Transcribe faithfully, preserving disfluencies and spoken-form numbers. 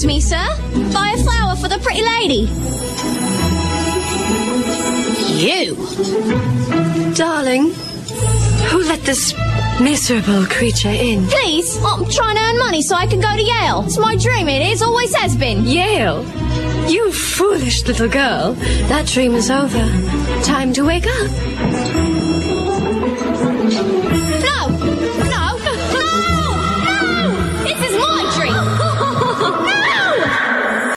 Excuse me, sir. Buy a flower for the pretty lady. You. Darling, who let this miserable creature in? Please, I'm trying to earn money so I can go to Yale. It's my dream, it is, always has been. Yale? You foolish little girl. That dream is over. Time to wake up.